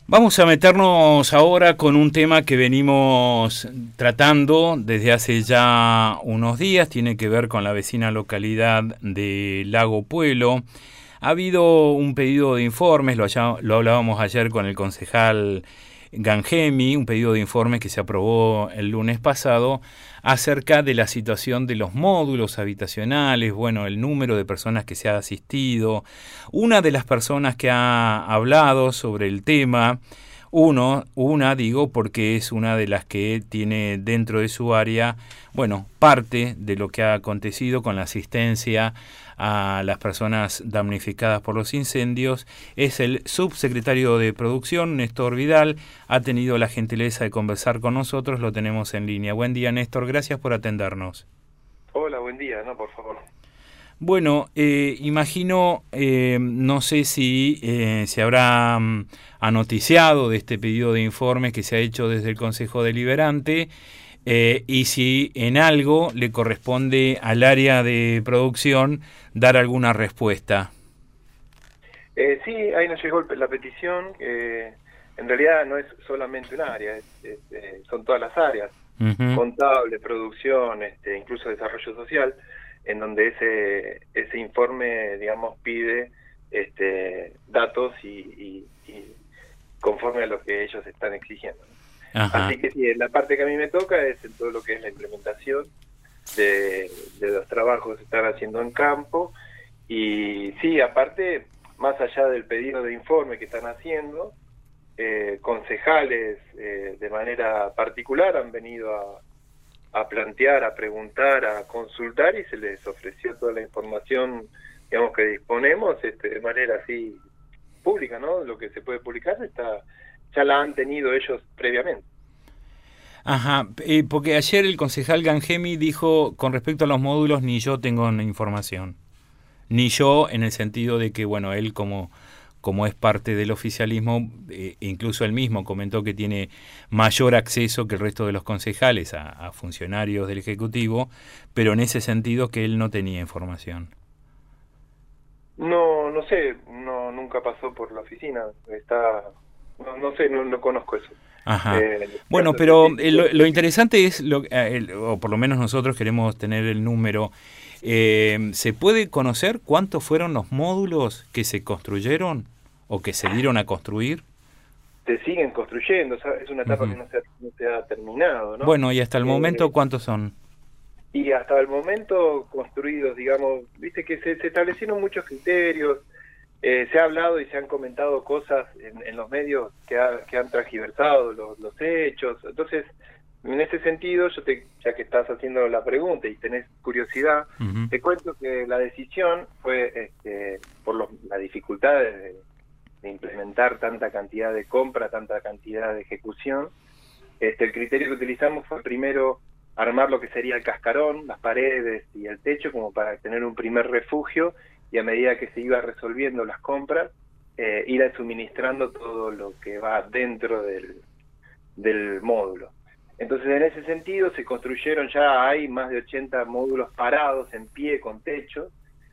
Vamos a meternos ahora con un tema que venimos tratando desde hace ya unos días, tiene que ver con la vecina localidad de Lago Puelo. Ha habido un pedido de informes, lo hablábamos ayer con el concejal Gangemi, un pedido de informes que se aprobó el lunes pasado acerca de la situación de los módulos habitacionales, bueno, el número de personas que se ha asistido. Una de las personas que ha hablado sobre el tema, porque es una de las que tiene dentro de su área, bueno, parte de lo que ha acontecido con la asistencia a las personas damnificadas por los incendios, es el subsecretario de Producción, Néstor Vidal. Ha tenido la gentileza de conversar con nosotros, lo tenemos en línea. Buen día, Néstor, gracias por atendernos. Hola, buen día, no, por favor. Bueno, imagino, no sé si se habrá anoticiado de este pedido de informes que se ha hecho desde el Consejo Deliberante, y si en algo le corresponde al área de producción dar alguna respuesta. Sí, ahí nos llegó la petición. En realidad no es solamente un área, son todas las áreas, Uh-huh. contable, producción, incluso desarrollo social, en donde ese informe, digamos, pide datos y conforme a lo que ellos están exigiendo. Ajá. Así que sí, la parte que a mí me toca es en todo lo que es la implementación de los trabajos que se están haciendo en campo. Y sí, aparte, más allá del pedido de informe que están haciendo, concejales de manera particular han venido a plantear, a preguntar, a consultar, y se les ofreció toda la información, digamos, que disponemos de manera así pública, ¿no? Lo que se puede publicar ya la han tenido ellos previamente. Ajá, porque ayer el concejal Gangemi dijo con respecto a los módulos, ni yo tengo información. Ni yo, en el sentido de que, bueno, él como es parte del oficialismo, incluso él mismo comentó que tiene mayor acceso que el resto de los concejales a funcionarios del Ejecutivo, pero en ese sentido que él no tenía información. No sé, nunca pasó por la oficina, no sé, no conozco eso. Ajá. Bueno, Caso pero específico. lo interesante es, o por lo menos nosotros queremos tener el número. ¿Se puede conocer cuántos fueron los módulos que se construyeron o que se dieron a construir? Se siguen construyendo, o sea, es una etapa Uh-huh. que no se ha terminado, ¿no? Bueno, y hasta el momento, ¿cuántos son? Y hasta el momento construidos, digamos, viste que se establecieron muchos criterios, se ha hablado y se han comentado cosas en los medios que han transgiversado los hechos. Entonces, en ese sentido, ya que estás haciendo la pregunta y tenés curiosidad, Uh-huh. te cuento que la decisión fue por la dificultad de implementar tanta cantidad de compra, tanta cantidad de ejecución. El criterio que utilizamos fue primero armar lo que sería el cascarón, las paredes y el techo, como para tener un primer refugio, y a medida que se iba resolviendo las compras, ir suministrando todo lo que va dentro del módulo. Entonces, en ese sentido, se construyeron, ya hay más de 80 módulos parados en pie con techo,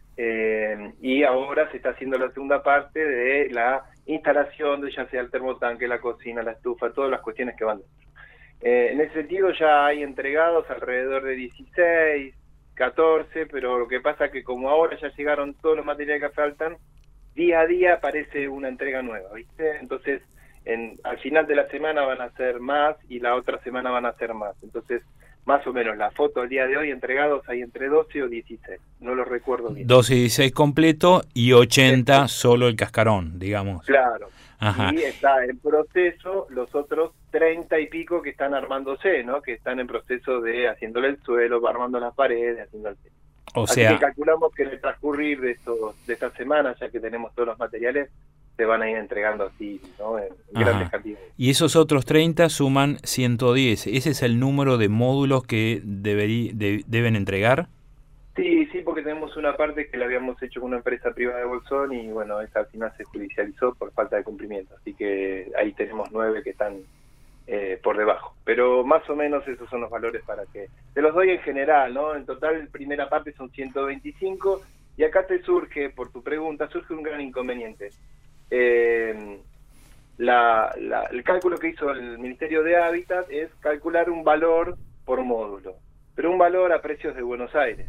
y ahora se está haciendo la segunda parte de la instalación de ya sea el termotanque, la cocina, la estufa, todas las cuestiones que van dentro. En ese sentido ya hay entregados alrededor de 16, 14, pero lo que pasa es que como ahora ya llegaron todos los materiales que faltan, día a día aparece una entrega nueva, ¿viste? Entonces, al final de la semana van a ser más y la otra semana van a ser más. Entonces, más o menos la foto al día de hoy entregados hay entre 12 o 16, no lo recuerdo bien. 12 y 16 completo y 80 solo el cascarón, digamos. Claro. Ajá. Y está en proceso los otros 30 y pico que están armándose, ¿no? Que están en proceso de haciéndole el suelo, armando las paredes, haciendo el techo. O Así que sea, calculamos que en el transcurrir de esta semana, ya que tenemos todos los materiales, se van a ir entregando así, ¿no? En grandes cantidades. y esos otros 30 suman 110. ¿Ese es el número de módulos que deben entregar? Sí, porque tenemos una parte que la habíamos hecho con una empresa privada de Bolsón y bueno, esa al final se judicializó por falta de cumplimiento. Así que ahí tenemos 9 que están por debajo. Pero más o menos esos son los valores para que... Te los doy en general, ¿no? En total, primera parte son 125 y acá te surge, por tu pregunta, surge un gran inconveniente. el cálculo que hizo el Ministerio de Hábitat es calcular un valor por módulo, pero un valor a precios de Buenos Aires.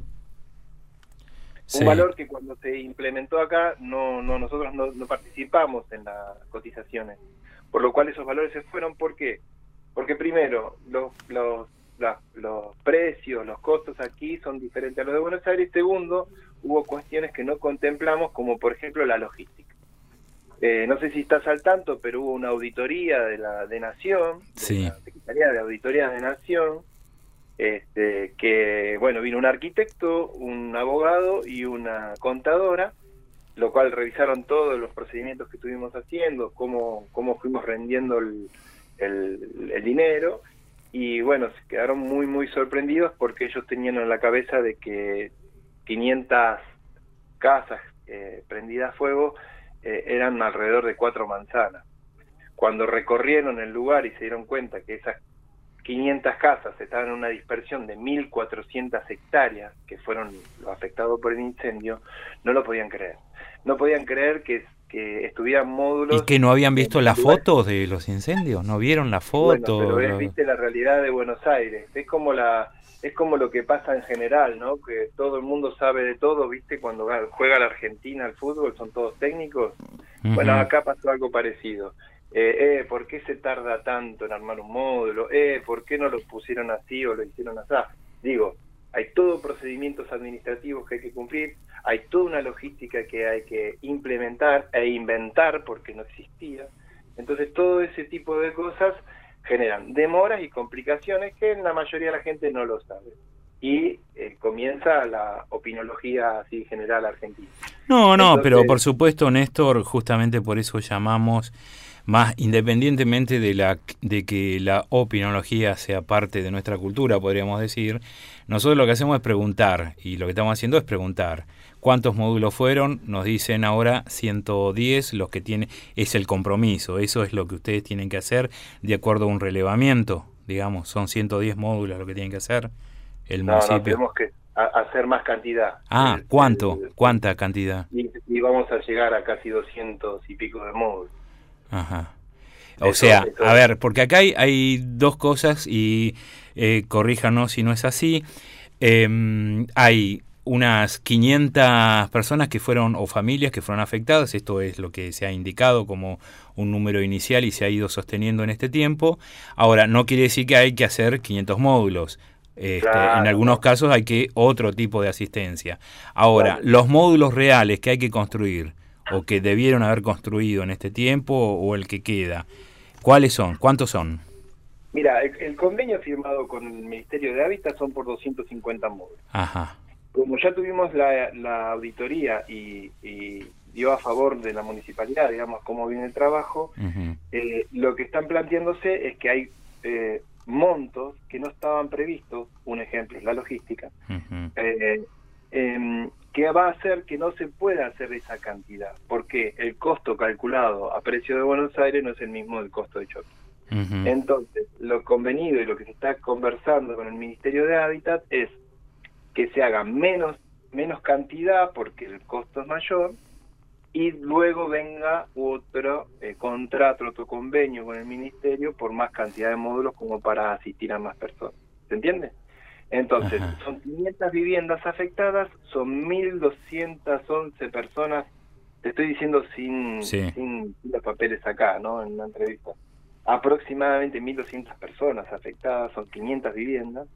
Sí. Un valor que cuando se implementó acá, nosotros no participamos en las cotizaciones, por lo cual esos valores se fueron. ¿Por qué? Porque primero, los precios, los costos aquí son diferentes a los de Buenos Aires. Segundo, hubo cuestiones que no contemplamos, como por ejemplo la logística. No sé si estás al tanto, pero hubo una auditoría de Nación, sí, de la Secretaría de Auditoría de Nación, que, bueno, vino un arquitecto, un abogado y una contadora, lo cual revisaron todos los procedimientos que estuvimos haciendo, cómo fuimos rendiendo el dinero, y bueno, se quedaron muy sorprendidos porque ellos tenían en la cabeza de que 500 casas prendidas a fuego eran alrededor de 4 manzanas. Cuando recorrieron el lugar y se dieron cuenta que esas 500 casas estaban en una dispersión de 1.400 hectáreas, que fueron los afectados por el incendio, no lo podían creer. No podían creer que estuvieran módulos... ¿Y que no habían visto las fotos de los incendios? ¿No vieron la foto? Bueno, pero viste la realidad de Buenos Aires. Es como lo que pasa en general, ¿no? Que todo el mundo sabe de todo, ¿viste? Cuando juega la Argentina al fútbol, son todos técnicos. Uh-huh. Bueno, acá pasó algo parecido. ¿Por qué se tarda tanto en armar un módulo? ¿Por qué no lo pusieron así o lo hicieron así? Digo, hay todos procedimientos administrativos que hay que cumplir, hay toda una logística que hay que implementar e inventar porque no existía. Entonces todo ese tipo de cosas generan demoras y complicaciones que la mayoría de la gente no lo sabe. Y comienza la opinología así general argentina. No, Entonces, pero por supuesto, Néstor, justamente por eso llamamos, más independientemente de que la opinología sea parte de nuestra cultura, podríamos decir, nosotros lo que hacemos es preguntar, y lo que estamos haciendo es preguntar. ¿Cuántos módulos fueron? Nos dicen ahora 110, los que tienen, es el compromiso, eso es lo que ustedes tienen que hacer de acuerdo a un relevamiento, digamos, son 110 módulos lo que tienen que hacer el municipio. No, tenemos que hacer más cantidad. ¿Cuánta cantidad? Y vamos a llegar a casi 200 y pico de módulos. Ajá. O sea, a ver, porque acá hay dos cosas y corríjanos si no es así. Hay unas 500 personas que fueron, o familias que fueron afectadas, esto es lo que se ha indicado como un número inicial y se ha ido sosteniendo en este tiempo. Ahora, no quiere decir que hay que hacer 500 módulos. Claro, en algunos casos hay que otro tipo de asistencia. Ahora, los módulos reales que hay que construir o que debieron haber construido en este tiempo o el que queda, ¿cuáles son? ¿Cuántos son? Mira, el convenio firmado con el Ministerio de Hábitat son por 250 módulos. Ajá. Como ya tuvimos la auditoría y dio a favor de la municipalidad, digamos, cómo viene el trabajo, Uh-huh. Lo que están planteándose es que hay montos que no estaban previstos, un ejemplo es la logística, Uh-huh. Que va a hacer que no se pueda hacer esa cantidad, porque el costo calculado a precio de Buenos Aires no es el mismo del costo de Chota. Uh-huh. Entonces, lo convenido y lo que se está conversando con el Ministerio de Hábitat es que se haga menos cantidad porque el costo es mayor, y luego venga otro contrato, otro convenio con el Ministerio por más cantidad de módulos como para asistir a más personas. ¿Se entiende? Entonces, Ajá. son 500 viviendas afectadas, son 1.211 personas, te estoy diciendo sin los papeles acá, ¿no? En una entrevista. Aproximadamente 1.200 personas afectadas, son 500 viviendas.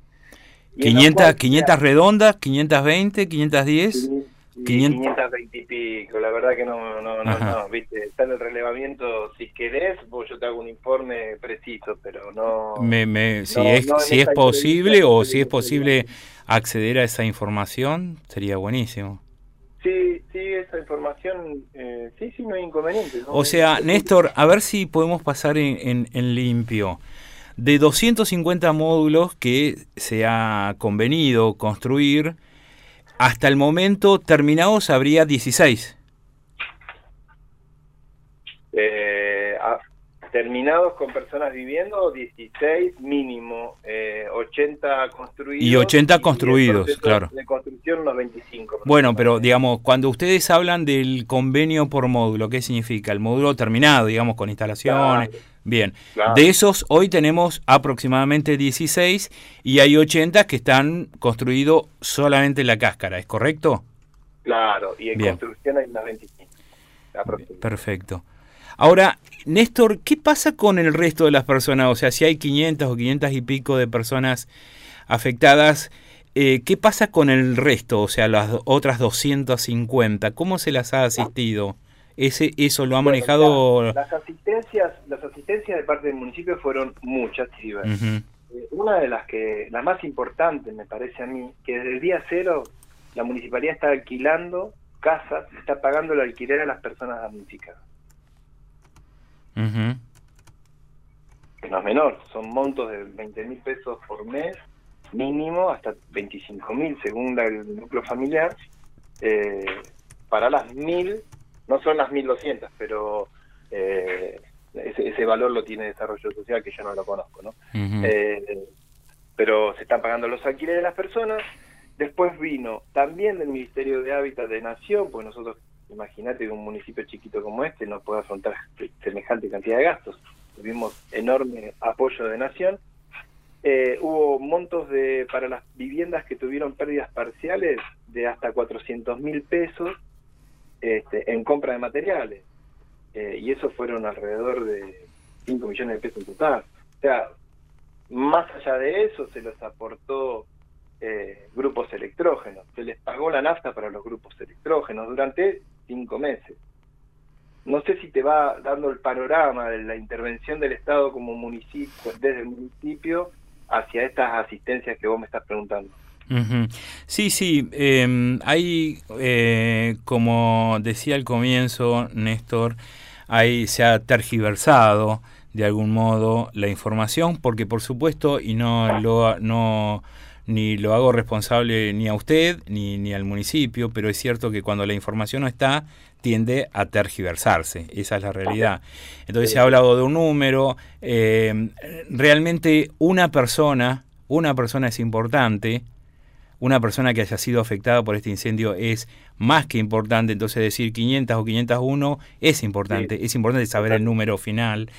500 redondas, 520, 510. 520 y pico, la verdad que no, viste, está en el relevamiento, si querés, yo te hago un informe preciso, pero no... Si es posible o si es posible acceder a esa información, sería buenísimo. Sí, esa información, sí, no hay inconveniente, ¿no? O sea, Néstor, a ver si podemos pasar en limpio. De 250 módulos que se ha convenido construir, hasta el momento terminados habría 16. terminados con personas viviendo, 16 mínimo, 80 construidos. Y 80 construidos, y claro. De construcción unos 25. Bueno, pero digamos, cuando ustedes hablan del convenio por módulo, ¿qué significa? El módulo terminado, digamos, con instalaciones. Claro. Bien, claro. De esos hoy tenemos aproximadamente 16 y hay 80 que están construidos solamente la cáscara, ¿es correcto? Claro, y en Bien. Construcción hay unas 25. Perfecto. Ahora, Néstor, ¿qué pasa con el resto de las personas? O sea, si hay 500 o 500 y pico de personas afectadas, ¿qué pasa con el resto? O sea, las otras 250, ¿cómo se las ha asistido? ¿Eso lo ha manejado? Las asistencias de parte del municipio fueron muchas y diversas. Una de las más importantes, me parece a mí, que desde el día cero la municipalidad está alquilando casas, está pagando el alquiler a las personas damnificadas. Que no es menor, son montos de 20.000 pesos por mes, mínimo, hasta 25.000 según el núcleo familiar, para las 1.000, no son las 1.200, pero ese valor lo tiene Desarrollo Social, que yo no lo conozco, ¿no? Pero se están pagando los alquileres de las personas. Después vino también del Ministerio de Hábitat de Nación, pues nosotros, imagínate que un municipio chiquito como este no puede afrontar semejante cantidad de gastos. Tuvimos enorme apoyo de Nación. Hubo montos para las viviendas que tuvieron pérdidas parciales de hasta 400.000 pesos en compra de materiales. Y eso fueron alrededor de 5 millones de pesos en total. O sea, más allá de eso se les aportó grupos electrógenos. Se les pagó la nafta para los grupos electrógenos durante 5 meses. No sé si te va dando el panorama de la intervención del Estado como municipio, desde el municipio, hacia estas asistencias que vos me estás preguntando. Sí, hay, como decía al comienzo, Néstor, se ha tergiversado de algún modo la información, porque por supuesto, y ni lo hago responsable ni a usted ni al municipio, pero es cierto que cuando la información no está, tiende a tergiversarse, esa es la realidad. Entonces se ha hablado de un número, realmente una persona es importante, una persona que haya sido afectada por este incendio es más que importante, entonces decir 500 o 501 es importante, es importante saber el número final.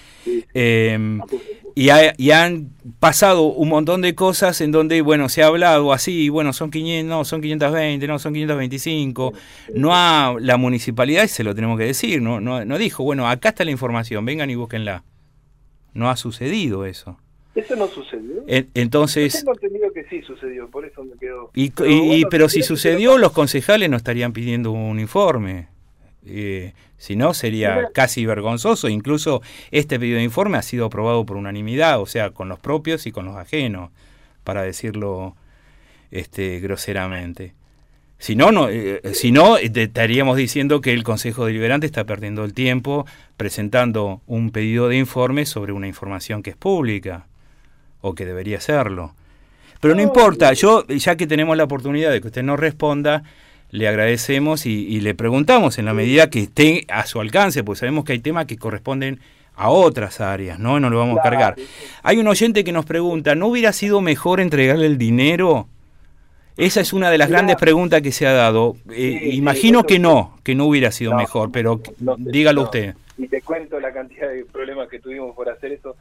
Y han pasado un montón de cosas en donde, bueno, se ha hablado así, bueno, son 500, no, son 520, no, son 525. La municipalidad, y se lo tenemos que decir, no dijo, bueno, acá está la información, vengan y búsquenla. No ha sucedido eso. ¿Eso no sucedió? Entonces... Yo tengo entendido que sí sucedió, por eso me quedo... Pero si sucedió, los concejales no estarían pidiendo un informe. Si no, sería casi vergonzoso. Incluso este pedido de informe ha sido aprobado por unanimidad, o sea, con los propios y con los ajenos, para decirlo groseramente. Si no, estaríamos diciendo que el Consejo Deliberante está perdiendo el tiempo presentando un pedido de informe sobre una información que es pública, o que debería serlo. Pero no importa, ya que tenemos la oportunidad de que usted nos responda, le agradecemos y le preguntamos en la medida que esté a su alcance, pues sabemos que hay temas que corresponden a otras áreas, ¿no? No lo vamos a cargar. Hay un oyente que nos pregunta, ¿no hubiera sido mejor entregarle el dinero? Esa es una de las grandes preguntas que se ha dado. Imagino que no hubiera sido mejor, pero dígalo usted. Y te cuento la cantidad de problemas que tuvimos por hacer eso.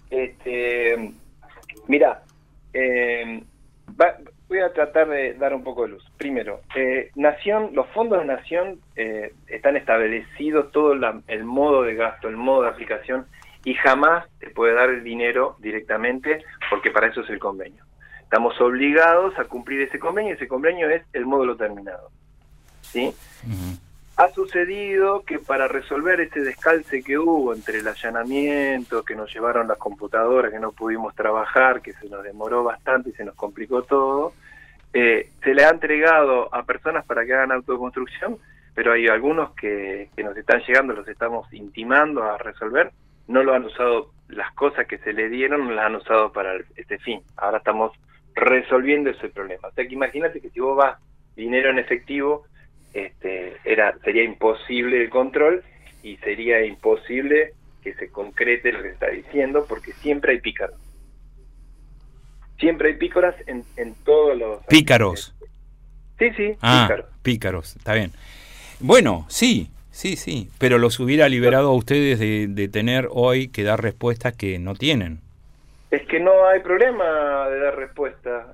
Mira, voy a tratar de dar un poco de luz. Primero, los fondos de Nación están establecidos, todo el modo de gasto, el modo de aplicación, y jamás te puede dar el dinero directamente, porque para eso es el convenio. Estamos obligados a cumplir ese convenio, y ese convenio es el módulo terminado, ¿sí? Ha sucedido que para resolver ese descalce que hubo entre el allanamiento, que nos llevaron las computadoras, que no pudimos trabajar, que se nos demoró bastante y se nos complicó todo, se le ha entregado a personas para que hagan autoconstrucción, pero hay algunos que nos están llegando, los estamos intimando a resolver, no lo han usado, las cosas que se le dieron no las han usado para este fin. Ahora estamos resolviendo ese problema. O sea que imagínate que si vos vas dinero en efectivo, sería imposible el control y sería imposible que se concrete lo que se está diciendo, porque siempre hay pícaros. Siempre hay pícaros en todos los... Pícaros. Sí, pícaros. Pícaros, está bien. Bueno, sí, pero los hubiera liberado a ustedes de tener hoy que dar respuestas que no tienen. Es que no hay problema de dar respuesta.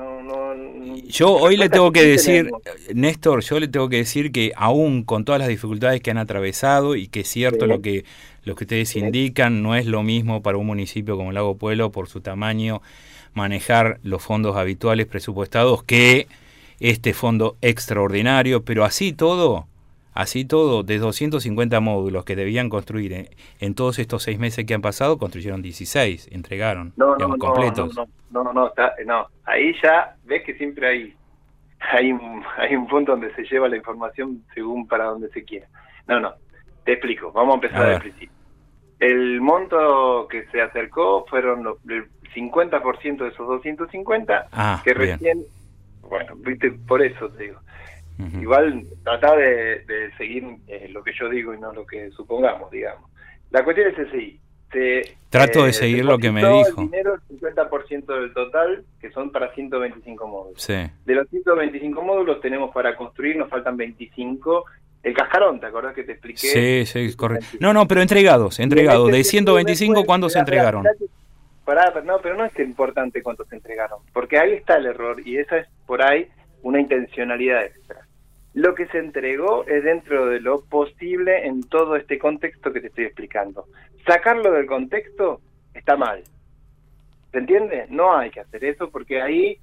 Yo hoy le tengo que decir, Néstor, que aún con todas las dificultades que han atravesado, y que es cierto lo que ustedes indican, no es lo mismo para un municipio como Lago Puelo, por su tamaño, manejar los fondos habituales presupuestados que este fondo extraordinario, pero así todo, de 250 módulos que debían construir en todos estos 6 meses que han pasado, construyeron 16, entregaron, completos. No, ahí ya ves que siempre hay un punto donde se lleva la información según para donde se quiera. No, te explico, vamos a empezar del principio. El monto que se acercó fueron el 50% de esos 250, que recién, bien. Bueno, viste, por eso te digo. Uh-huh. Igual tratá de seguir lo que yo digo y no lo que supongamos, digamos. La cuestión es así. Trato de seguir lo que me dijo. El dinero, el 50% del total, que son para 125 módulos. Sí. De los 125 módulos tenemos para construir, nos faltan 25. El cascarón, ¿te acordás que te expliqué? Sí, correcto. No, pero entregados. De 125, después, ¿cuándo se entregaron? Pero no es importante cuántos se entregaron, porque ahí está el error, y esa es por ahí una intencionalidad extra. Lo que se entregó es dentro de lo posible en todo este contexto que te estoy explicando. Sacarlo del contexto está mal. ¿Se entiende? No hay que hacer eso, porque ahí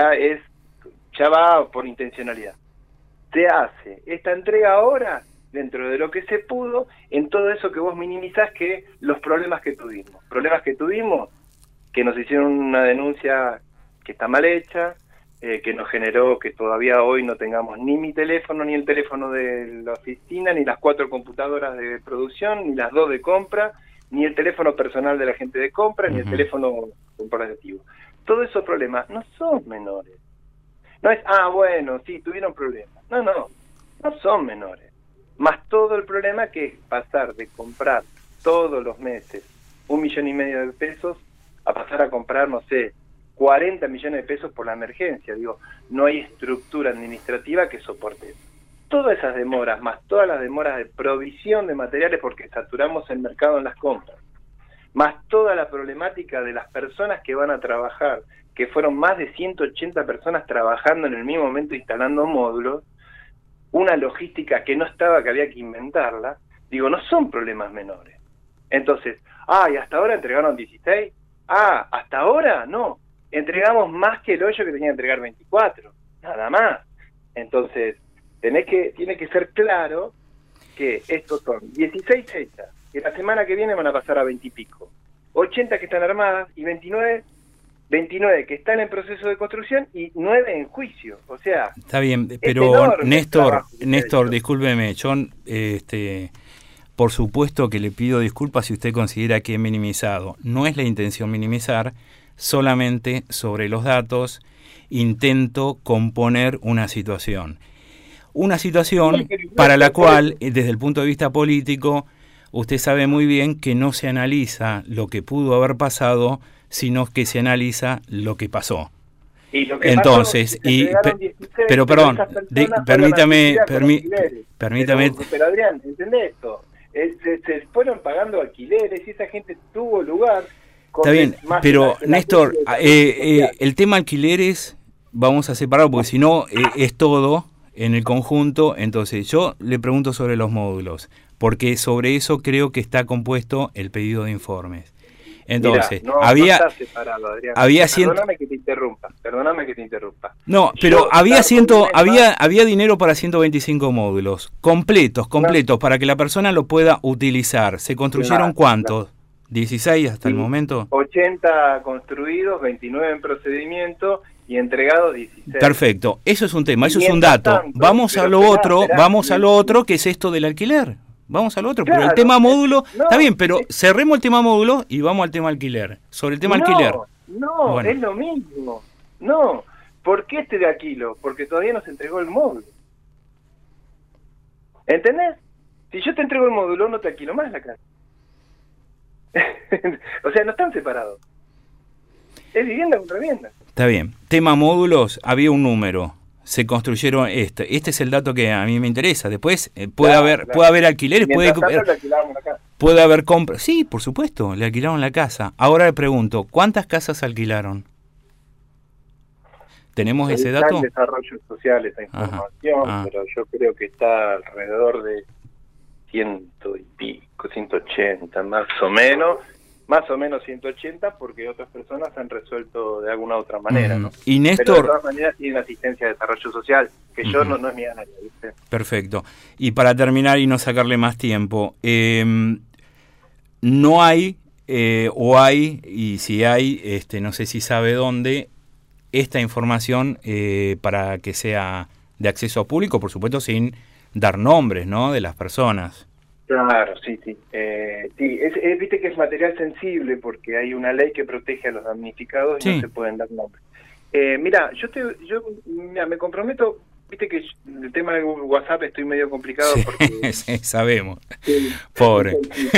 ya va por intencionalidad. Se hace esta entrega ahora dentro de lo que se pudo, en todo eso que vos minimizás, que los problemas que tuvimos, que nos hicieron una denuncia que está mal hecha, que nos generó que todavía hoy no tengamos ni mi teléfono, ni el teléfono de la oficina, ni las 4 computadoras de producción, ni las 2 de compra, ni el teléfono personal de la gente de compra, ni el teléfono corporativo. Todos esos problemas no son menores. No es, bueno, sí, tuvieron problemas. No son menores. Más todo el problema que es pasar de comprar todos los meses 1,5 millones de pesos a pasar a comprar, 40 millones de pesos por la emergencia. Digo, no hay estructura administrativa que soporte eso. Todas esas demoras, más todas las demoras de provisión de materiales porque saturamos el mercado en las compras, más toda la problemática de las personas que van a trabajar, que fueron más de 180 personas trabajando en el mismo momento instalando módulos, una logística que no estaba, que había que inventarla. Digo, no son problemas menores. Entonces, y hasta ahora entregaron 16, hasta ahora no, entregamos más que el hoyo que tenía que entregar 24, nada más. Entonces, tiene que ser claro que estos son 16 hechas, que la semana que viene van a pasar a 20 y pico, 80 que están armadas y 29 que están en proceso de construcción y 9 en juicio. O sea, está bien, pero Néstor, discúlpeme, yo por supuesto que le pido disculpas si usted considera que he minimizado. No es la intención minimizar, solamente sobre los datos intento componer una situación. Una situación para la cual, desde el punto de vista político, usted sabe muy bien que no se analiza lo que pudo haber pasado, sino que se analiza lo que pasó. Y lo que entonces, pasó, pero perdón, permítame. Pero Adrián, ¿entendés esto? Se fueron pagando alquileres y esa gente tuvo lugar. Está bien, pero Néstor, el tema alquileres vamos a separarlo porque si no es todo en el conjunto. Entonces yo le pregunto sobre los módulos, porque sobre eso creo que está compuesto el pedido de informes. Entonces, mirá, no está separado, Adrián. Perdóname que te interrumpa. No, pero había dinero para 125 módulos, completos, para que la persona lo pueda utilizar. ¿Se construyeron cuántos? 16 hasta el momento. 80 construidos, 29 en procedimiento y entregados 16. Perfecto, eso es un tema, eso es un dato. Vamos a lo otro, que es esto del alquiler. Vamos al otro, pero el tema módulo, está bien, pero cerremos el tema módulo y vamos al tema alquiler. Sobre el tema alquiler. No, bueno. Es lo mismo. No, ¿por qué de alquilo? Porque todavía no se entregó el módulo. ¿Entendés? Si yo te entrego el módulo, no te alquilo más la casa. O sea, no están separados. Es vivienda contra vivienda. Está bien. Tema módulos, había un número. Se construyeron este es el dato que a mí me interesa. Después puede haber alquileres, puede haber compras. Sí, por supuesto, le alquilaron la casa. Ahora le pregunto, ¿cuántas casas alquilaron? ¿Tenemos ese dato? Está en desarrollo social esa información, pero yo creo que está alrededor de 100 y pico, 180 más o menos 180, porque otras personas han resuelto de alguna otra manera, ¿no? Y Néstor, pero de todas maneras tienen asistencia de desarrollo social, que yo no es mi área, ¿viste? Perfecto. Y para terminar y no sacarle más tiempo, no hay, o hay, y si hay, no sé si sabe dónde, esta información para que sea de acceso público, por supuesto sin dar nombres, ¿no?, de las personas. Claro, sí. Viste que es material sensible porque hay una ley que protege a los damnificados y no se pueden dar nombres. Mira, yo me comprometo, viste que el tema de WhatsApp estoy medio complicado porque... Sí, sabemos. Pobre.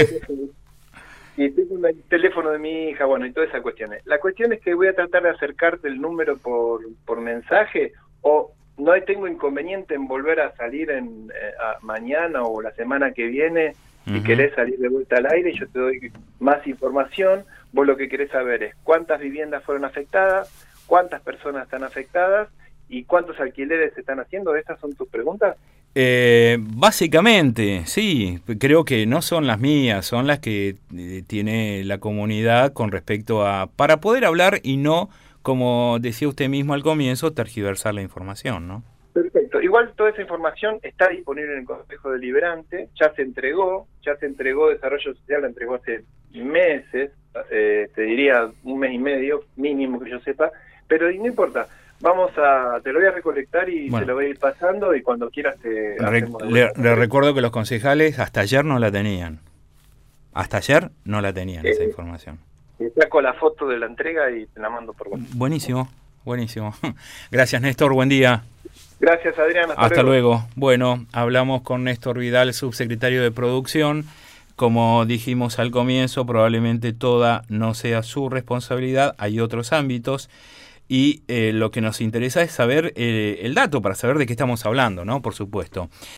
Y tengo el teléfono de mi hija, bueno, y todas esas cuestiones. La cuestión es que voy a tratar de acercarte el número por mensaje, o no tengo inconveniente en volver a salir mañana o la semana que viene. Si querés salir de vuelta al aire, yo te doy más información. Vos lo que querés saber es cuántas viviendas fueron afectadas, cuántas personas están afectadas y cuántos alquileres se están haciendo. ¿Estas son tus preguntas? Básicamente, sí. Creo que no son las mías, son las que tiene la comunidad con respecto a... para poder hablar y no, como decía usted mismo al comienzo, tergiversar la información, ¿no? Perfecto. Igual toda esa información está disponible en el Consejo Deliberante, ya se entregó Desarrollo Social, la entregó hace meses, te diría 1 mes y medio, mínimo que yo sepa, pero no importa, te lo voy a recolectar y te lo voy a ir pasando y cuando quieras le recuerdo que los concejales hasta ayer no la tenían. Hasta ayer no la tenían esa información. Te saco la foto de la entrega y te la mando por WhatsApp. Buenísimo. Gracias, Néstor, buen día. Gracias, Adrián. Hasta luego. Bueno, hablamos con Néstor Vidal, subsecretario de Producción. Como dijimos al comienzo, probablemente toda no sea su responsabilidad, hay otros ámbitos y lo que nos interesa es saber el dato para saber de qué estamos hablando, ¿no? Por supuesto.